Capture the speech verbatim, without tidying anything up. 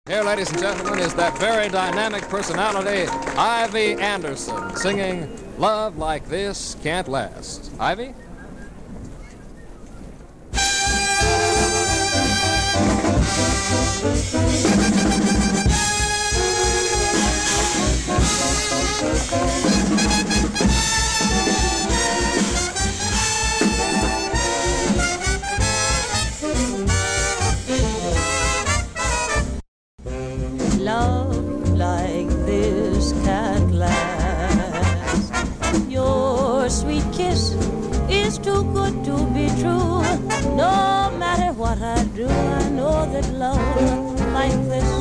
Here, ladies and gentlemen, is that very dynamic personality, Ivy Anderson, singing Love Like This Can't Last. Ivy? Love like this can't last. Your sweet kiss is too good to be true. No matter what I do, I know that love like this